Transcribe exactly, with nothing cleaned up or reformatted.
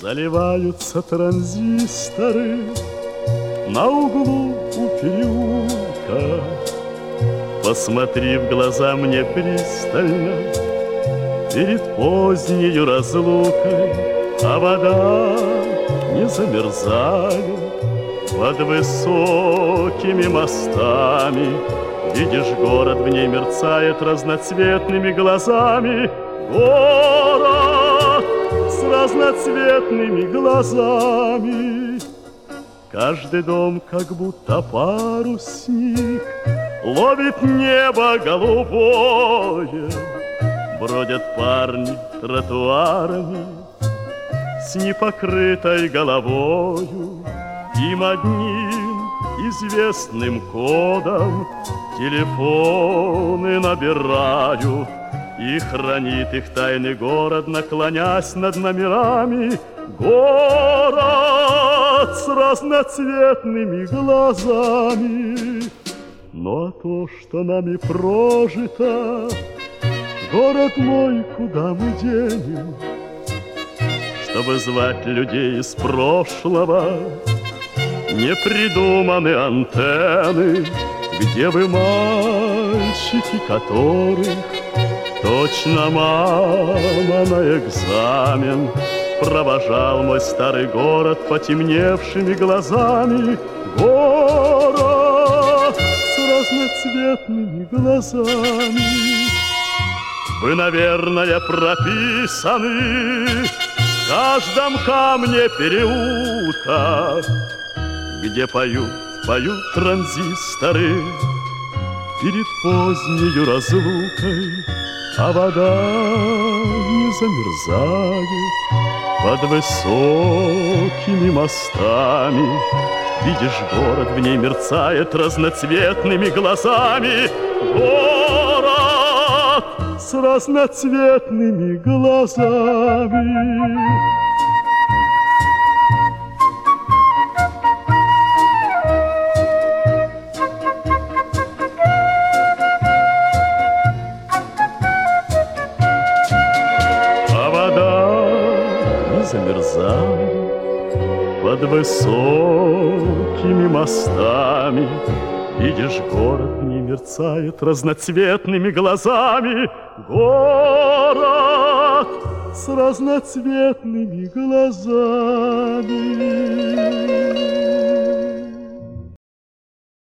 Заливаются транзисторы на углу у переулка. Посмотри в глаза мне пристально перед позднею разлукой, а вода не замерзает под высокими мостами. Видишь, город в ней мерцает разноцветными глазами. Город с разноцветными глазами. Каждый дом как будто парусник ловит небо голубое. Бродят парни тротуарами с непокрытой головою. Им одним известным кодом телефоны набирают, и хранит их тайный город, наклонясь над номерами. Город с разноцветными глазами. Ну а то, что нами прожито, город мой, куда мы денем? Чтобы звать людей из прошлого, не придуманы антенны, где бы мальчики, которых точно мама на экзамен провожал мой старый город потемневшими глазами. Город с разноцветными глазами. Вы, наверное, прописаны в каждом камне переулка, где поют, поют транзисторы перед позднею разлукой, а вода не замерзает под высокими мостами. Видишь, город в ней мерцает разноцветными глазами. Город с разноцветными глазами. Замерзает под высокими мостами. Видишь, город не мерцает разноцветными глазами. Город с разноцветными глазами.